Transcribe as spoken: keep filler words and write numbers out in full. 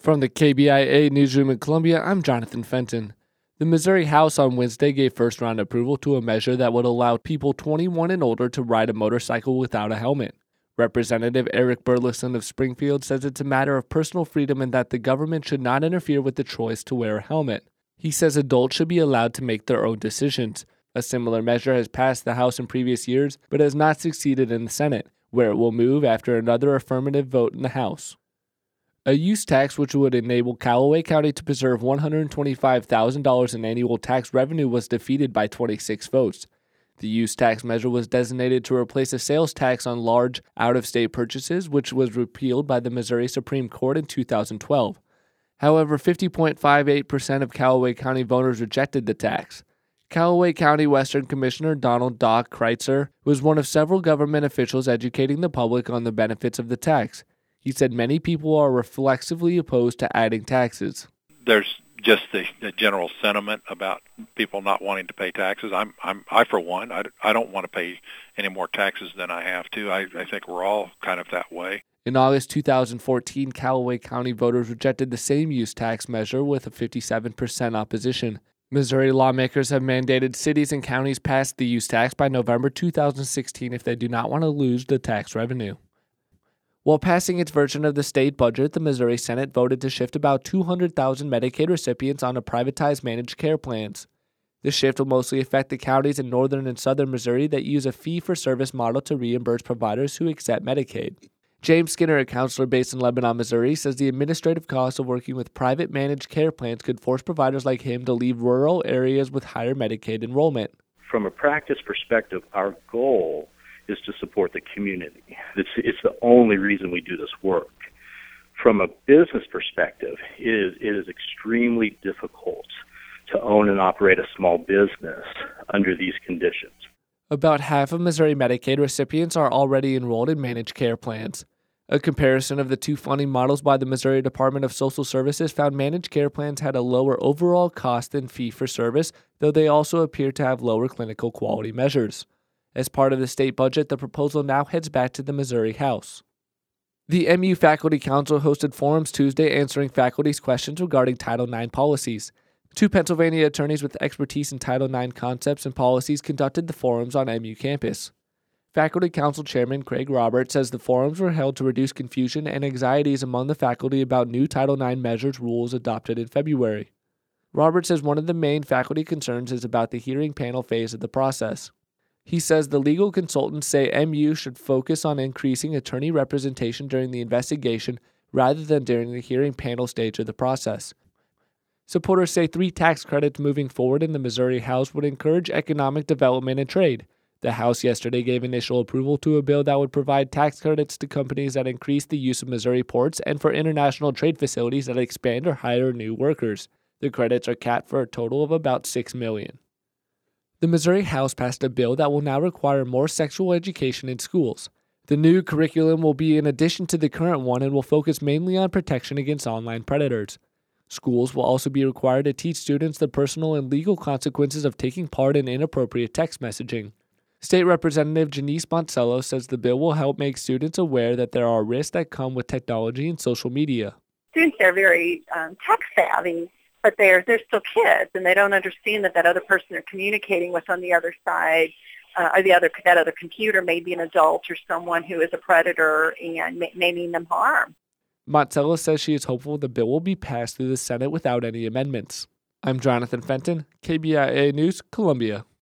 From the K B I A newsroom in Columbia, I'm Jonathan Fenton. The Missouri House on Wednesday gave first-round approval to a measure that would allow people twenty-one and older to ride a motorcycle without a helmet. Representative Eric Burleson of Springfield says it's a matter of personal freedom and that the government should not interfere with the choice to wear a helmet. He says adults should be allowed to make their own decisions. A similar measure has passed the House in previous years, but has not succeeded in the Senate, where it will move after another affirmative vote in the House. A use tax which would enable Callaway County to preserve one hundred twenty-five thousand dollars in annual tax revenue was defeated by twenty-six votes. The use tax measure was designated to replace a sales tax on large, out-of-state purchases, which was repealed by the Missouri Supreme Court in two thousand twelve. However, fifty point five eight percent of Callaway County voters rejected the tax. Callaway County Western Commissioner Donald Doc Kreitzer was one of several government officials educating the public on the benefits of the tax. He said many people are reflexively opposed to adding taxes. There's just the, the general sentiment about people not wanting to pay taxes. I'm, I'm, I for one, I, I don't want to pay any more taxes than I have to. I, I think we're all kind of that way. In August two thousand fourteen, Callaway County voters rejected the same use tax measure with a fifty-seven percent opposition. Missouri lawmakers have mandated cities and counties pass the use tax by November two thousand sixteen if they do not want to lose the tax revenue. While passing its version of the state budget, the Missouri Senate voted to shift about two hundred thousand Medicaid recipients onto privatized managed care plans. The shift will mostly affect the counties in northern and southern Missouri that use a fee-for-service model to reimburse providers who accept Medicaid. James Skinner, a counselor based in Lebanon, Missouri, says the administrative costs of working with private managed care plans could force providers like him to leave rural areas with higher Medicaid enrollment. From a practice perspective, our goal is to support the community. It's, it's the only reason we do this work. From a business perspective, it is, it is extremely difficult to own and operate a small business under these conditions. About half of Missouri Medicaid recipients are already enrolled in managed care plans. A comparison of the two funding models by the Missouri Department of Social Services found managed care plans had a lower overall cost than fee-for-service, though they also appear to have lower clinical quality measures. As part of the state budget, the proposal now heads back to the Missouri House. The M U Faculty Council hosted forums Tuesday answering faculty's questions regarding Title nine policies. Two Pennsylvania attorneys with expertise in Title nine concepts and policies conducted the forums on M U campus. Faculty Council Chairman Craig Roberts says the forums were held to reduce confusion and anxieties among the faculty about new Title nine measures rules adopted in February. Roberts says one of the main faculty concerns is about the hearing panel phase of the process. He says the legal consultants say M U should focus on increasing attorney representation during the investigation rather than during the hearing panel stage of the process. Supporters say three tax credits moving forward in the Missouri House would encourage economic development and trade. The House yesterday gave initial approval to a bill that would provide tax credits to companies that increase the use of Missouri ports and for international trade facilities that expand or hire new workers. The credits are capped for a total of about six million dollars. The Missouri House passed a bill that will now require more sexual education in schools. The new curriculum will be in addition to the current one and will focus mainly on protection against online predators. Schools will also be required to teach students the personal and legal consequences of taking part in inappropriate text messaging. State Representative Janice Monticello says the bill will help make students aware that there are risks that come with technology and social media. Students are very um, tech savvy, but they're they're still kids, and they don't understand that that other person they're communicating with on the other side, uh, or the other that other computer may be an adult or someone who is a predator and may, may mean them harm. Monticello says she is hopeful the bill will be passed through the Senate without any amendments. I'm Jonathan Fenton, K B I A News, Columbia.